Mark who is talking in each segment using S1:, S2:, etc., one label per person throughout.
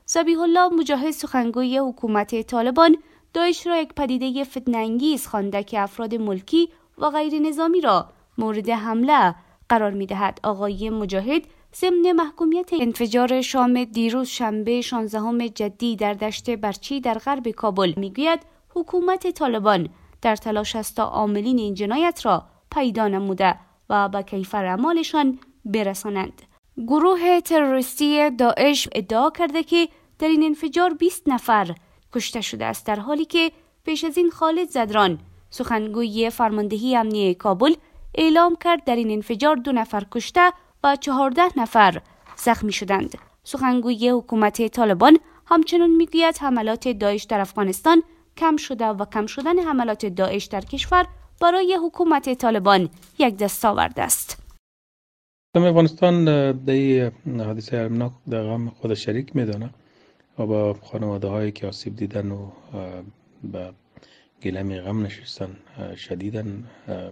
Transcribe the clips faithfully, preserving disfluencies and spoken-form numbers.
S1: ذبیح الله مجاهد سخنگوی حکومت طالبان داعش را یک پدیده فتنه‌انگیز خوانده که افراد ملکی و غیر نظامی را مورد حمله قرار می‌دهد. آقای مجاهد ضمن محکومیت انفجار شام دیروز شنبه شانزدهم جدی در دشت برچی در غرب کابل میگوید حکومت طالبان در تلاش است تا عاملین این جنایت را پیدا نموده و به کیفر اعمالشان برسانند. گروه تروریستی داعش ادعا کرده که در این انفجار بیست نفر کشته شده است، در حالی که پیش از این خالد زدران سخنگوی فرماندهی امنیه کابل اعلام کرد در این انفجار دو نفر کشته و چهارده نفر زخمی شدند. سخنگوی حکومت طالبان همچنین میگوید حملات داعش در افغانستان کم شده و کم شدن حملات داعش در کشور برای حکومت طالبان یک دستاورد است.
S2: افغانستان در این حادثه ارمناک در غم خود شریک میدانه و با خانواده هایی که آسیب دیدن و به گلم غم نشستن شدیدن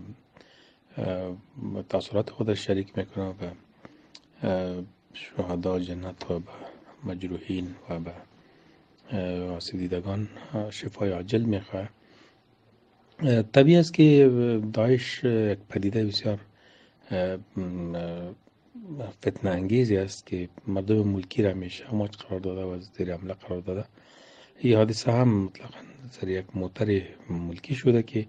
S2: تأثیرات خودش شریک میکنه و به شهدا جنت و به مجروحین و به آسیب دیدگان شفای عاجل میخواه. طبیعی است که داعش یک پدیده بسیار فتنه انگیزی است که مردم ملکی را همیشه هماج قرار داده و زیر حمله قرار داده. این حادثه هم مطلقاً سر یک موتر ملکی شده که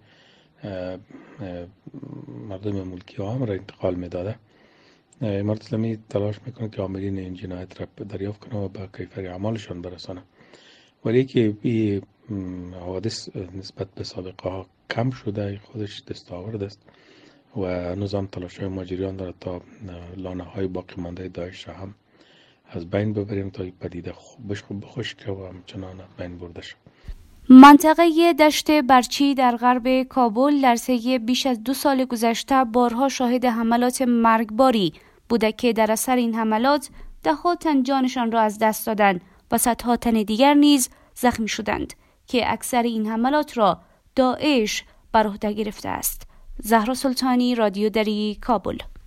S2: مردم ملکی عام را انتقال میداده. امارت اسلامی تلاش میکنه که عاملین این جنایت را دریافت کنه و به کیفر اعمالشان برسانه، ولی که این حوادث نسبت به سابقه ها کم شده خودش دستاورد است و هنوز هم تلاش های ما جریان دارد تا لانه های باقی مانده داعش را هم از بین ببریم تا این پدیده بخشک و همچنان از بین برده شد.
S1: منطقه دشت برچی در غرب کابل در طی بیش از دو سال گذشته بارها شاهد حملات مرگباری بوده که در اثر این حملات ده‌ها تن جانشان را از دست دادند و صدها تن دیگر نیز زخمی شدند که اکثر این حملات را داعش بر عهده گرفته است. زهرا سلطانی، رادیو دری، کابل.